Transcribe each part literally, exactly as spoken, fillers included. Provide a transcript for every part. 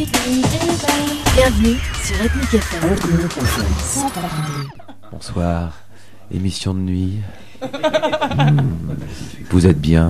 Bienvenue sur Ethnic F M. Bonsoir, émission de nuit. Mmh, vous êtes bien.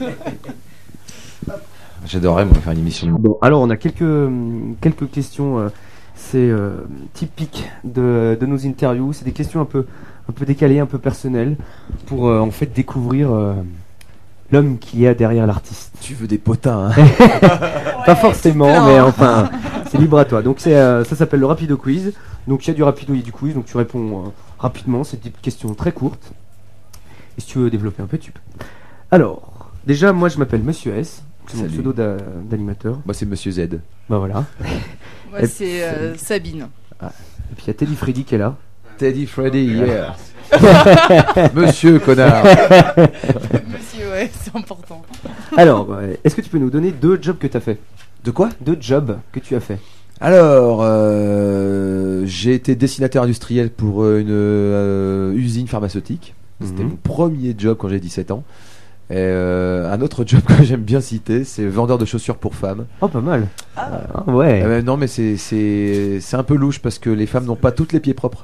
J'adorerais moi faire une émission de nuit. Bon, alors on a quelques, quelques questions, euh, c'est euh, typique de, de nos interviews. C'est des questions un peu, un peu décalées, un peu personnelles, pour euh, en fait découvrir euh, l'homme qu'il y a derrière l'artiste. Tu veux des potins, hein? Pas forcément, mais enfin, c'est libre à toi. Donc c'est, euh, ça s'appelle le Rapido Quiz. Donc il y a du rapido et du quiz, donc tu réponds euh, rapidement. C'est des questions très courtes. Et si tu veux développer un peu, tu peux. Alors, déjà, moi je m'appelle Monsieur S. C'est mon Salut. pseudo d'a- d'animateur. Moi c'est Monsieur Z. Bah voilà. Moi, Et c'est euh, Sabine. Et puis il y a Teddy Freddy qui est là. Teddy Freddy, yeah. Monsieur connard. Monsieur, ouais, c'est important. Alors, ouais, est-ce que tu peux nous donner deux jobs que tu as fait? De quoi? Deux jobs que tu as fait. Alors, euh, j'ai été dessinateur industriel pour une euh, usine pharmaceutique. C'était Mhm. mon premier job quand j'ai dix-sept ans. Et euh, un autre job que j'aime bien citer, c'est vendeur de chaussures pour femmes. Oh, pas mal. Ah. Ah, ouais. Euh, non, mais c'est c'est c'est un peu louche parce que les femmes n'ont pas toutes les pieds propres.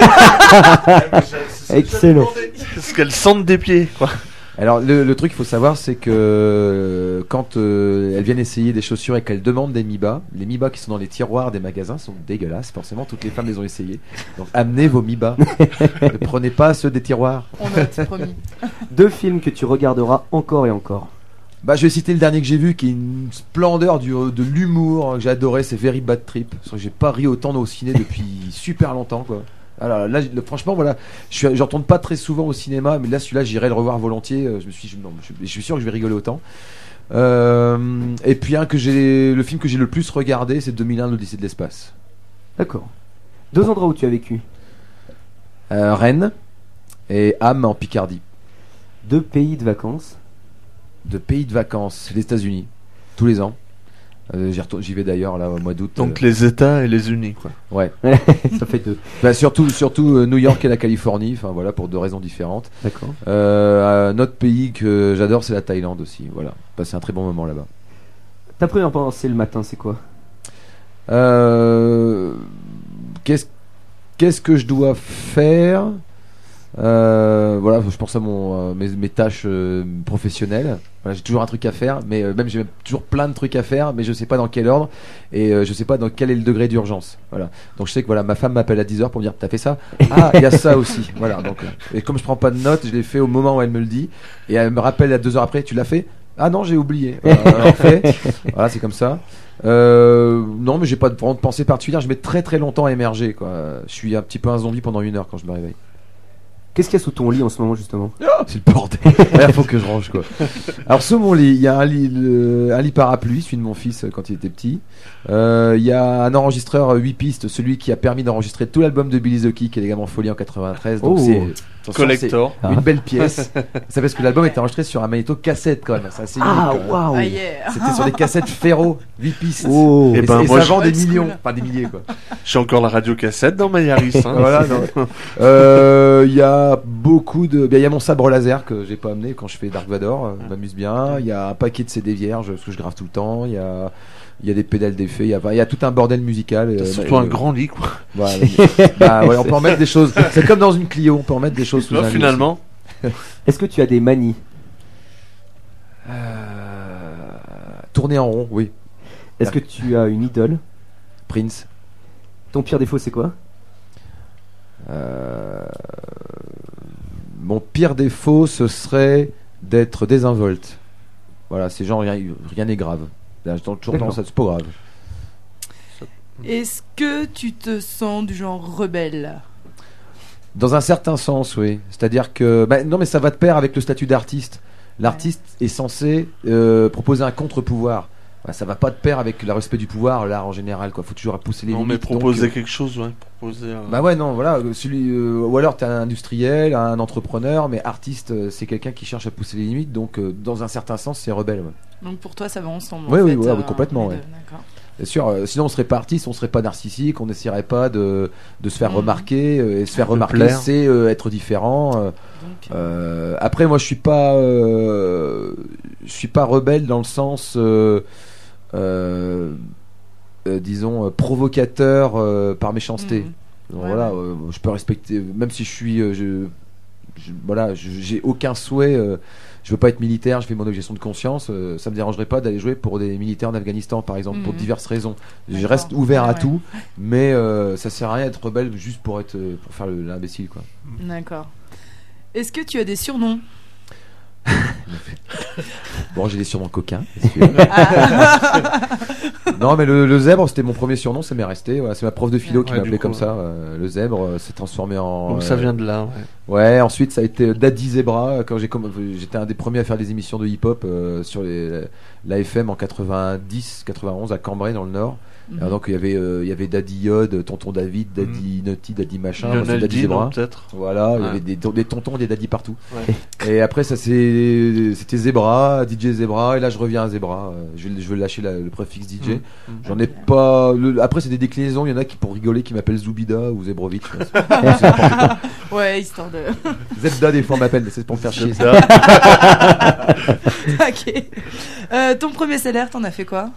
Excellent. Parce qu'elles sentent des pieds, quoi. Alors le, le truc, il faut savoir, c'est que euh, quand euh, elles viennent essayer des chaussures et qu'elles demandent des mi-bas, les mi-bas qui sont dans les tiroirs des magasins sont dégueulasses. Forcément, toutes les femmes les ont essayés. Donc amenez vos mi-bas. Ne prenez pas ceux des tiroirs. On note, promis. Deux films que tu regarderas encore et encore. Bah, je vais citer le dernier que j'ai vu, qui est une splendeur du, de l'humour que j'ai adoré, c'est Very Bad Trip. Parce que j'ai pas ri autant au ciné depuis super longtemps, quoi. Alors là, j- le- franchement, voilà, je suis, j'en retourne pas très souvent au cinéma, mais là, celui-là, j'irai le revoir volontiers. euh, Je me suis, je, non, je, je suis sûr que je vais rigoler autant. Euh, et puis un que j'ai, le film que j'ai le plus regardé, c'est deux mille un, l'Odyssée de l'espace. D'accord. Deux endroits où tu as vécu. Euh, Rennes et Ham en Picardie. Deux pays de vacances. De pays de vacances, les États-Unis, tous les ans. Euh, j'y, retourne- j'y vais d'ailleurs là au mois d'août. Donc euh, les États et les Unis, quoi. ouais. Ça fait deux. Bah, surtout, surtout euh, New York et la Californie. Enfin voilà, pour deux raisons différentes. D'accord. Euh, un autre pays que j'adore, c'est la Thaïlande aussi. Voilà, passer un très bon moment là-bas. Ta première pensée le matin, c'est quoi? Euh, qu'est-ce, qu'est-ce que je dois faire? Euh, voilà, je pense à mon, euh, mes, mes tâches euh, professionnelles. Voilà, j'ai toujours un truc à faire, mais euh, même j'ai même toujours plein de trucs à faire, mais je sais pas dans quel ordre et euh, je sais pas dans quel est le degré d'urgence. Voilà. Donc je sais que voilà, ma femme m'appelle à dix heures pour me dire t'as fait ça? Ah, il y a ça aussi. Voilà. Donc euh, et comme je prends pas de notes, je l'ai fait au moment où elle me le dit et elle me rappelle à deux heures après, tu l'as fait? Ah non, j'ai oublié. Voilà, alors, fait. Voilà, c'est comme ça. Euh, non, mais j'ai pas de, vraiment de pensée particulière. Je mets très très longtemps à émerger, quoi. Je suis un petit peu un zombie pendant une heure quand je me réveille. Qu'est-ce qu'il y a sous ton lit en ce moment, justement? C'est le bordel. Il faut que je range, quoi. Alors sous mon lit, il y a un lit, le- un lit parapluie, celui de mon fils euh, quand il était petit. Euh, Il y a un enregistreur huit pistes, celui qui a permis d'enregistrer tout l'album de Billy the Kid, qui est également Folie en quatre-vingt-treize. Donc Oh. c'est attention, Collector. c'est une belle pièce. Ça parce que l'album était enregistré sur un magnéto cassette quand même. C'est assez unique, Ah, quand même. waouh. Ah yeah. C'était sur des cassettes Ferro, huit pistes. Oh. Et, Eh ben, et moi, ça je- vend des Old school. millions, enfin des milliers, quoi. J'ai encore la radio cassette dans ma Yaris. Hein. Voilà, non. Euh, Il y a beaucoup de. bien, Il y a mon sabre laser que j'ai pas amené quand je fais Dark Vador, euh, je m'amuse bien. Il y a un paquet de C D vierges parce que je grave tout le temps. Il y a. Il y a des pédales d'effet, il y a, il y a tout un bordel musical. T'as euh, surtout euh, un grand lit, quoi. Voilà, bah, ouais, on peut en mettre des choses. C'est comme dans une Clio, on peut en mettre des choses sous Là, un lit finalement, Est-ce que tu as des manies? aussi. Euh, Tourner en rond, oui. Est-ce que tu as une idole? Prince. Ton pire défaut, c'est quoi? Euh, Mon pire défaut, ce serait d'être désinvolte. Voilà, c'est genre rien rien n'est grave. Là, j'ai toujours D'accord. tendance à- c'est pas grave. Est-ce que tu te sens du genre rebelle? Dans un certain sens, oui. C'est-à-dire que bah, non, mais ça va de pair avec le statut d'artiste. L'artiste est censé euh, proposer un contre-pouvoir. Bah, ça va pas de pair avec le respect du pouvoir, l'art en général. Quoi, faut toujours pousser les non, mais limites. donc, proposer euh, quelque chose, ouais. Proposer. un- Bah ouais, non, voilà. euh, Celui, euh, ou alors t'es un industriel, un entrepreneur, mais artiste, euh, c'est quelqu'un qui cherche à pousser les limites. Donc, euh, dans un certain sens, c'est rebelle. Ouais. Donc pour toi, ça va ensemble. Oui, en oui, fait, ouais, euh, oui, complètement, les ouais. deux, d'accord. Bien sûr, euh, sinon on serait pas artiste, on serait pas narcissique, on n'essaierait pas de, de se faire Mhm. remarquer. euh, et se faire De remarquer, plaire. c'est euh, être différent. euh, Donc, Euh, après, moi, je suis pas, euh, je suis pas rebelle dans le sens euh, euh, euh, disons, euh, provocateur euh, par méchanceté. Mhm. Donc, Ouais, voilà, ouais. euh, je peux respecter, même si je suis, euh, je, je- voilà, je- j'ai aucun souhait. Euh, je veux pas être militaire, je fais mon objection de conscience. Euh, ça me dérangerait pas d'aller jouer pour des militaires en Afghanistan, par exemple, pour Mhm. diverses raisons. Je D'accord. reste ouvert Ouais, à ouais. tout, mais euh, ça sert à rien d'être rebelle juste pour être, euh, pour faire le- l'imbécile, quoi. D'accord. Est-ce que tu as des surnoms? Bon, j'ai des surnoms coquins. Non, mais le, le zèbre, c'était mon premier surnom, ça m'est resté. Voilà, c'est ma prof de philo qui Ouais, m'appelait du comme coup, ça. euh, le zèbre euh, s'est transformé en. Donc ça euh, vient de là, ouais. Ouais, ensuite ça a été Daddy Zebra quand j'ai comm- j'étais un des premiers à faire des émissions de hip-hop euh, sur les, la F M en quatre-vingt-dix quatre-vingt-onze à Cambrai dans le Nord. Mhm. Alors donc il y avait euh, il y avait Daddy Yod, Tonton David, Daddy Naughty, Daddy machin, moi, c'est Lionel Daddy D, Zebra. non, peut-être. Voilà, il y Ouais. avait des, des tontons, des daddies partout. Ouais. Et après ça c'est c'était Zebra, D J Zebra et là je reviens à Zebra. Euh, Je, vais- je veux lâcher la- le préfixe D J. Mhm. J'en ai pas. le- Après c'est des déclinaisons. Il y en a qui pour rigoler qui m'appellent Zoubida ou Zebrovic. Ouais, c'est- c'est n'importe quoi. Ouais, histoire de. Zebda des fois on m'appelle, mais c'est pour me faire chier. ça. Ok. Euh, ton premier salaire, t'en as fait quoi?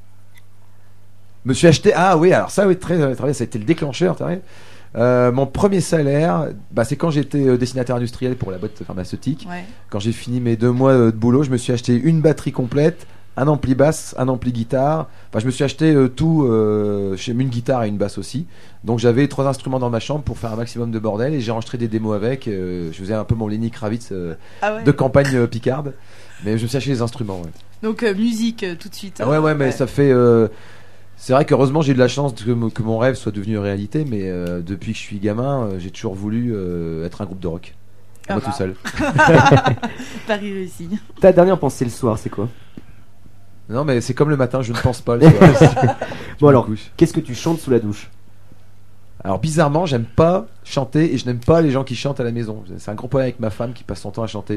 Me suis acheté. Ah oui, alors ça oui très très bien. Ça a été le déclencheur. t'as vu. Euh, mon premier salaire, bah, c'est quand j'étais euh, dessinateur industriel pour la boîte pharmaceutique. Ouais. Quand j'ai fini mes deux mois euh, de boulot, je me suis acheté une batterie complète, un ampli basse, un ampli guitare. Enfin, je me suis acheté euh, tout, euh, chez une guitare et une basse aussi. Donc j'avais trois instruments dans ma chambre pour faire un maximum de bordel et j'ai enregistré des démos avec. euh, je faisais un peu mon Lenny Kravitz euh, Ah ouais. de campagne euh, picarde. Mais je me suis acheté les instruments. Ouais, Donc euh, musique euh, tout de suite. Ah ouais, euh, ouais, mais ça fait. euh, C'est vrai qu'heureusement j'ai eu de la chance que, mo- que mon rêve soit devenu réalité, mais euh, depuis que je suis gamin, euh, j'ai toujours voulu euh, être un groupe de rock. Ah Moi bah. tout seul. Paris réussi. Ta dernière pensée le soir, c'est quoi? Non, mais c'est comme le matin, je ne pense pas. Le soir. Bon alors, couche. qu'est-ce que tu chantes sous la douche? Alors bizarrement, j'aime pas chanter et je n'aime pas les gens qui chantent à la maison. C'est un gros problème avec ma femme qui passe son temps à chanter.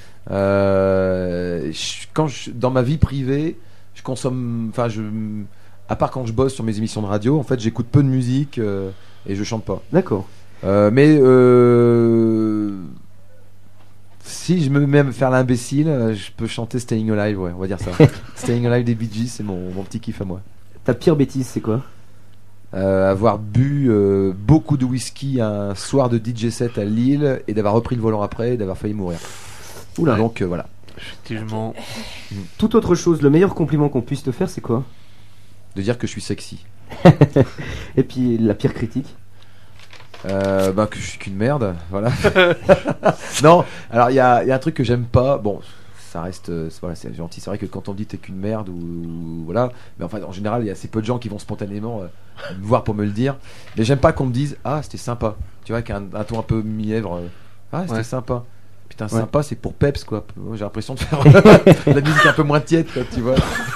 Euh, je- quand je, dans ma vie privée, je consomme, enfin je, à part quand je bosse sur mes émissions de radio, en fait, j'écoute peu de musique euh, et je chante pas. D'accord. Euh, mais euh, si je me mets à me faire l'imbécile, euh, je peux chanter Staying Alive, ouais, on va dire ça. Staying Alive des Bee Gees, c'est mon, mon petit kiff à moi. Ta pire bêtise, c'est quoi? Euh, avoir bu euh, beaucoup de whisky un soir de D J set à Lille et d'avoir repris le volant après et d'avoir failli mourir. Oula. Donc euh, voilà. Effectivement. Toute autre chose, le meilleur compliment qu'on puisse te faire, c'est quoi? De dire que je suis sexy. Et puis la pire critique? Euh, bah, que je suis qu'une merde, voilà. Non, alors il y a, il y a un truc que j'aime pas. Bon, ça reste, euh, c'est- voilà, c'est gentil. C'est vrai que quand on dit t'es qu'une merde ou, ou- voilà, mais enfin en général il y a assez peu de gens qui vont spontanément euh, me voir pour me le dire. Mais j'aime pas qu'on me dise ah c'était sympa. Tu vois qu'un un ton un peu mièvre. euh, ah c'était Ouais. sympa. Putain Ouais. sympa c'est pour peps quoi. Moi, j'ai l'impression de faire de la musique un peu moins tiède quoi, tu vois.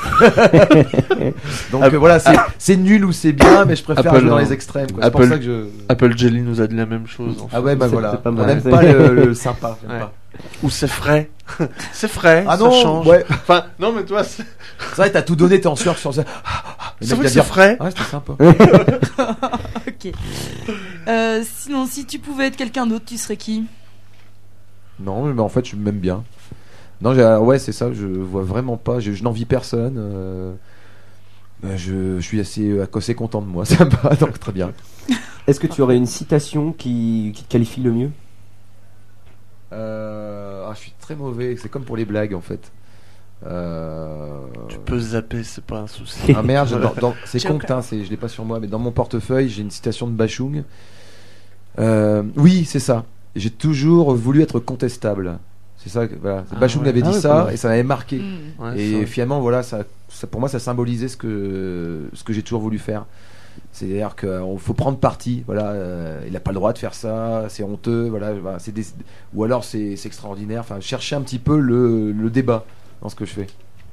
Donc Apple- euh, voilà c'est c'est nul ou c'est bien, mais je préfère Apple, jouer dans euh, les extrêmes. quoi. C'est pour Apple- ça que je Apple Jelly nous a dit la même chose. en fait. ah ouais bah C'est- voilà. c'est pas On mal. n'aime pas le, le sympa. j'aime Ouais. pas. Ou c'est frais. C'est frais. Ah ça non, change. ouais. Enfin, non, mais toi, c'est C'est vrai, t'as tout donné, t'es en sueur sur ça. Le c'est mec vrai va que c'est dire, frais. ah, c'était sympa. Ok. Euh, sinon, si tu pouvais être quelqu'un d'autre, tu serais qui? Non, mais en fait, je m'aime bien. Non, j'ai- ouais, c'est ça, je vois vraiment pas, je, je n'envie personne. euh, euh, je, je suis assez, assez content de moi, ça me va, donc très bien. Est-ce que tu aurais une citation qui, qui te qualifie le mieux? Euh, ah, je suis très mauvais, c'est comme pour les blagues en fait. Euh... Tu peux zapper, c'est pas un souci. Ah merde, j'ai- dans- dans- c'est J'ai con aucun- que t'as, c'est- je l'ai pas sur moi, mais dans mon portefeuille, j'ai une citation de Bachung. Euh, oui, c'est ça. J'ai toujours voulu être contestable. C'est ça, que- voilà. Ah Bachung ouais. avait Ah dit ouais, ça pas mal. et ça m'avait marqué. Hmm. Ouais, c'est Et vrai. finalement, voilà, ça, ça- pour moi, ça symbolisait ce que, ce que j'ai toujours voulu faire. C'est-à-dire qu'il faut prendre parti. Voilà, euh, il n'a pas le droit de faire ça, c'est honteux. Voilà, voilà, c'est des- ou alors c'est c'est extraordinaire. Enfin, chercher un petit peu le, le débat dans ce que je fais.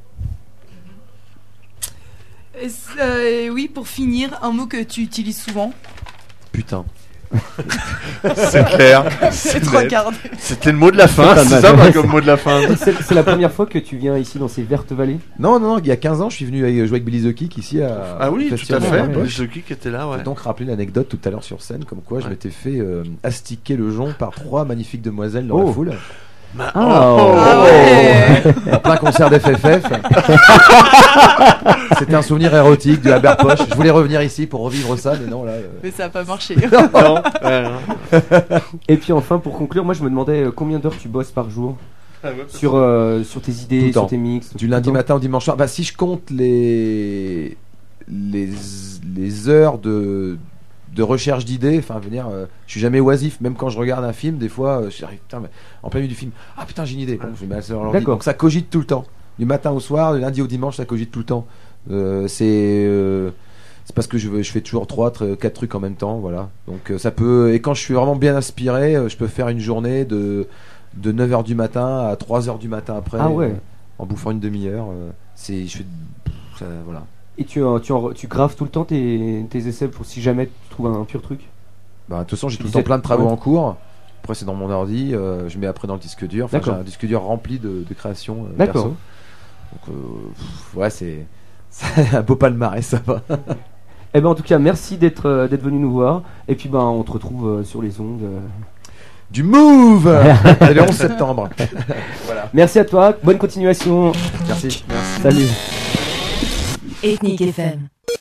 Est-ce- euh, et oui, pour finir, un mot que tu utilises souvent. Putain. C'est clair. C'est C'est trois net. quarts. C'était le mot de la fin. pas C'est mal. ça, bah, comme mot de la fin. C'est c'est la première fois que tu viens ici dans ces vertes vallées? Non, non, non, il y a quinze ans, je suis venu avec- jouer avec Billy the Kick ici à. Ah oui, au tout à festival fait. de la Poche. Le qui qui était là, ouais. J'ai donc rappelé l'anecdote tout à l'heure sur scène, comme quoi je Ouais. m'étais fait euh, astiquer le jonc par trois magnifiques demoiselles dans Oh. la foule. Ma- Ah, oh, Ah ouais. En plein concert d'F F F. C'était un souvenir érotique du Albert Poche. Je voulais revenir ici pour revivre ça, mais non, là. euh, Mais ça a pas marché. non, ouais, non. Et puis enfin, pour conclure, moi je me demandais euh, combien d'heures tu bosses par jour Ah ouais, parce sur, euh, sur tes Tout idées, le sur temps. tes mix. Du lundi matin au dimanche soir. Bah, si je compte les les, les heures de de recherche d'idées, enfin, venir, euh, je suis jamais oisif. Même quand je regarde un film, des fois, euh, j'arrive, putain, mais en plein milieu du film, ah putain, j'ai une idée. Bon, je vais mettre ça dans l'ordi. D'accord. Donc ça cogite tout le temps. Du matin au soir, du lundi au dimanche, ça cogite tout le temps. Euh, c'est euh, c'est parce que je, veux- je fais toujours trois, tr- quatre trucs en même temps, voilà. Donc euh, ça peut. Et quand je suis vraiment bien inspiré, euh, je peux faire une journée de de neuf heures du matin à trois heures du matin après. Ah ouais. euh, en bouffant une demi-heure. euh, c'est, je fais, ça, voilà. Et tu, euh, tu, en- tu graves tout le temps tes, tes essais pour si jamais tu trouves un, un pur truc. Bah, de toute façon, j'ai tout le disais- temps plein de travaux ouais. en cours. Après, c'est dans mon ordi. euh, je mets après dans le disque dur. Enfin, j'ai D'accord. un disque dur rempli de, de créations. euh, D'accord. perso. Donc, euh, pff, ouais, c'est, c'est un beau palmarès, ça va. Eh ben en tout cas, merci d'être euh, d'être venu nous voir. Et puis ben on te retrouve euh, sur les ondes. euh. Du Move C'est le onze septembre. Voilà. Merci à toi. Bonne continuation. Merci. Merci. Salut. Ethnic F M.